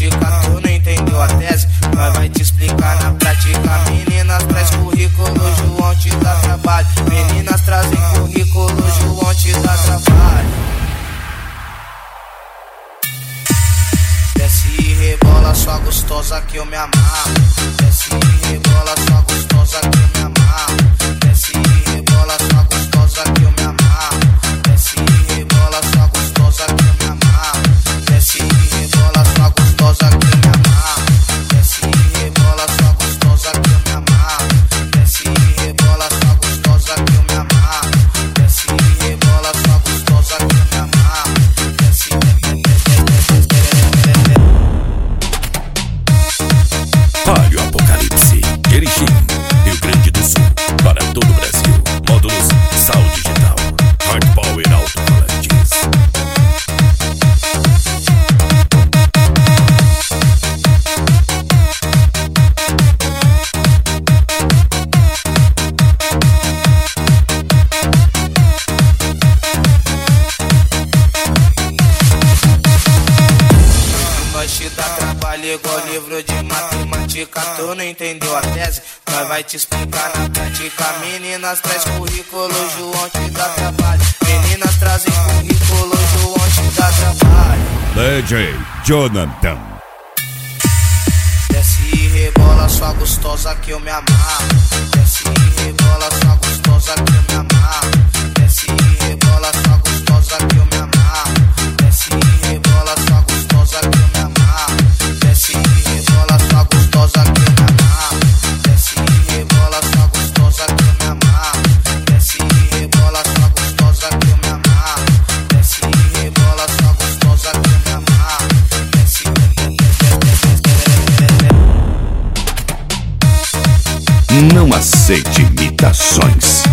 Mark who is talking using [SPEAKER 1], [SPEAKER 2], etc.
[SPEAKER 1] matemática, tu não entendeu a tese. Nós vai te explicar na prática. Meninas traz currículo, João te dá trabalho. Meninas trazem currículo, João te dá trabalho. Desce e rebola sua gostosa que eu me amarro. Desce e rebola sua gostosa que eu me amarro. Desce e rebola sua gostosa que eu me amarro. Desce e rebola sua gostosa que eu me amarro. Desce e rebola sua gostosa que eu me amarro. Desce e rebola sua gostosa que eu me amarro. Desce e rebola sua gostosa que eu me amarro. Desce e rebola sua gostosa que eu me amarro. Desce
[SPEAKER 2] Rádio Apocalipse, Erechim, Rio Grande do Sul, para todo o Brasil. Módulos Sal Digital, Hard Power Alto-Falantes.
[SPEAKER 1] Nós te dá trabalho igual livro de matemática, tu não entendeu a tese. Nós vai te explicar na prática. Meninas traz currículo, João te dá trabalho. Meninas trazem currículo, João te dá trabalho.
[SPEAKER 2] DJ Jonathan.
[SPEAKER 1] Desce e rebola sua gostosa que eu me amarro. Desce e rebola sua gostosa que eu me amarro. Desce e rebola sua gostosa que eu me amarro. Desce e rebola sua gostosa que eu me amarro. Desce e rebola sua gostosa que eu me amarro. Desce e rebola sua gostosa que eu me amarro. Desce e rebola sua gostosa que eu me amarro. Desce e rebola sua gostosa que eu me amarro. Desce
[SPEAKER 2] Não aceite imitações.